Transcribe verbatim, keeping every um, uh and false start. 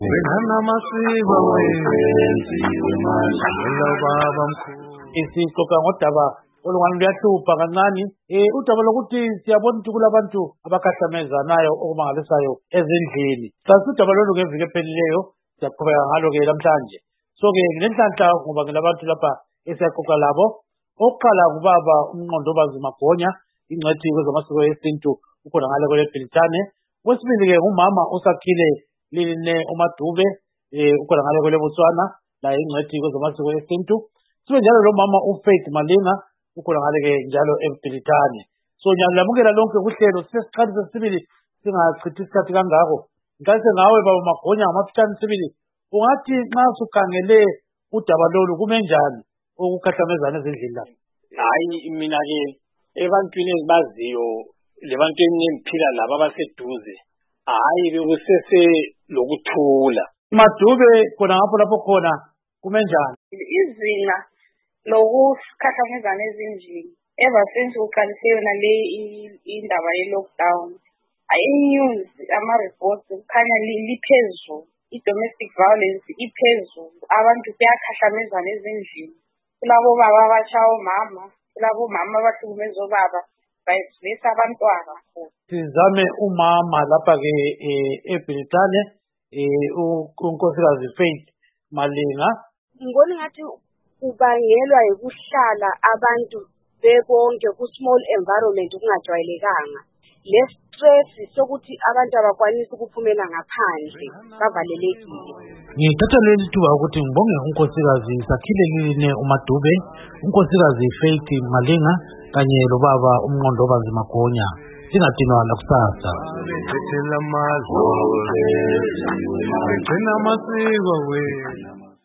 Isixoxa ngodaba olungani luyahlupha kancane eh udaba lokuthi siyabona ukuthi kulabantu abakhahlamezanayo okumangalisayo ezindlini. Sasudaba lolu ngeviki ephelileyo siyaqhubeka ngalo ke namhlanje. So ke ngenhlanhla ngoba ngelabantu lapha esiyaxoxa labo. Oqala kubaba uMnqondobazi Magonya ingcwethi kwezamasiko esintu ukhona ngale kwele Bhilitane. Wesibili ke umama osakhile line uMadube eh ukhona ngale kwele Botswana la ingcwethi kwezamasiko esintu. Sibe njalo lo mama uFaith Malinga ukhona ngale ke njalo eBhilitane. So ngiyalamukela lonke kuhlelo sesiqalise sesibili singachithi isikhathi kangako. Ngase ngawe baba Magonya ngamafitshane sibili. Ungathi nxa sukhangele udaba lolu kumenjani ukukhahlamezana ezindlini la? Hayi mina ke ebantwini ezibaziyo lebantwini emphila laba abaseduze hayi bekusese lokuthula. Madube khona ngapho lapho khona kumenjani? Izinga lokukhahlamezana ezindlini ever since uqalise yona le indaba ye-lockdown i-news ama-reports kukhanya liphezulu, i-domestic violence iphezulu, abantu kuyakhahlamezana ezindlini. Kulabo baba abashaya omama, kulabo mama abahlukumeza obaba bayivisa abantwana. Sizame umama lapha ke eBhilitane unkosikazi Faith Malinga. Ngibona ngathi kubangelwa ukuhlala abantu bebonke ku small environment kungajwayelekanga. Le stress sokuthi abantu abakwanisa ukuphumela ngaphandle bavalelekile. Ngithatha leli thuba ukuthi ngibonge unkosikazi Sakhile line uMadube, unkosikazi Faith Malinga kanye lobaba uMnqondobazi Magonya. Singadinwa lakusasa. Ngithela amazwi, ngithela amasiko wena.